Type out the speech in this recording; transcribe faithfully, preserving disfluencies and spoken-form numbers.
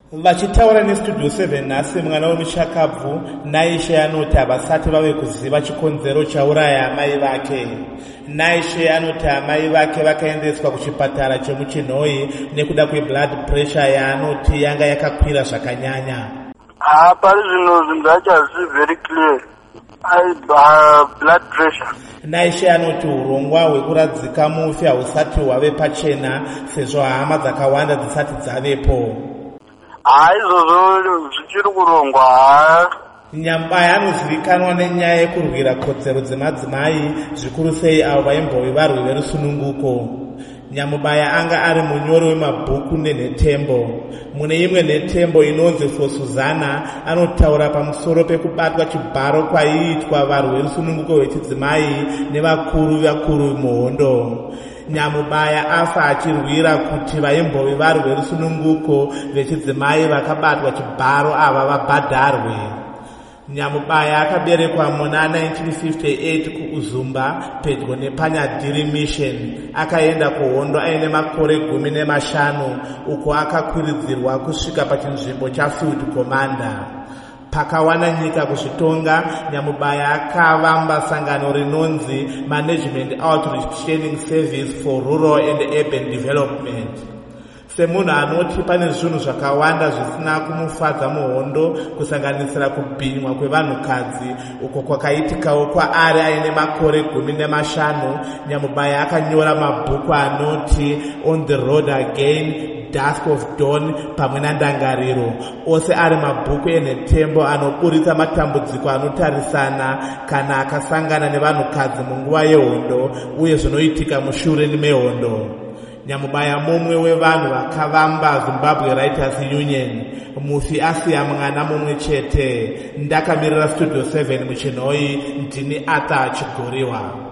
Vachitaura nestudio seven nhasi mwana wemuchakabvu naishe anoti havasati vave kuziva chikonzero chauraya amai vake. Naishe anoti amai vake vakaendeswa kuchipatara chemuchinhoi nekuda kweblood pressure yaanoti yanga yakakwira zvakanyanya. Ah, pari zvino zvinhu zvacho hazvisi very clear. I, uh, blood pressure. Naishe anoti urongwa hwekuradzika mufi hausati hwave pachena sezvo hama dzakawanda dzisati dzavepo. Ah, izvozvo zvichiri kurongwa. Nyambaya anozivikanwa nenyaya yekurwira kodzero dzemadzimai zvikuru sei avo vaimbove varwi verusununguko. Nyamubaya anga ari munyori wemabhuku nenhetembo. Mune imwe nhetembo inonzi For Suzana anotaura pamusoro pekubatwa chibharo kwaiitwa varwi verusununguko vechidzimai nevakuru vakuru muhondo. Nyamubaya afa achirwira kuti vaimbove varwi verusununguko vechidzimai vakabatwa chibharo ava vabhadharwe. Nyamubaya akaberekwa muna nineteen fifty-eight kuUzumba pedyo nePanyadhiri Mission. Akaenda kuhondo aine makore gumi nemashanu uko akakwiridzirwa kusvika pachinzvimbo chafield commander. Pakawana nyika kuzvitonga, Nyamubaya akavamba sangano rinonzi Management Outreach Training Service for Rural and Urban Development. Semunhu anoti pane zvinhu zvakawanda zvisina kumufadza muhondo kusanganisira kubhinywa kwevanhukadzi uko kwakaitikawo kwaari aine makore gumi nemashanu, Nyamubaya akanyora mabhuku anoti On the Road Again, Dusk of Dawn pamwe nandangariro, ose ari mabhuku enhetembo anoburitsa matambudziko anotarisana kana akasangana nevanhukadzi munguva yehondo uye zvinoitika mushure mehondo. Nyamubaya mumwe wevanhu vakavamba Zimbabwe Writers Union, mufi asiya mwana mumwe chete. Ndakamirira Studio seven muchinhoi, ndini Arthur Chigoriwa.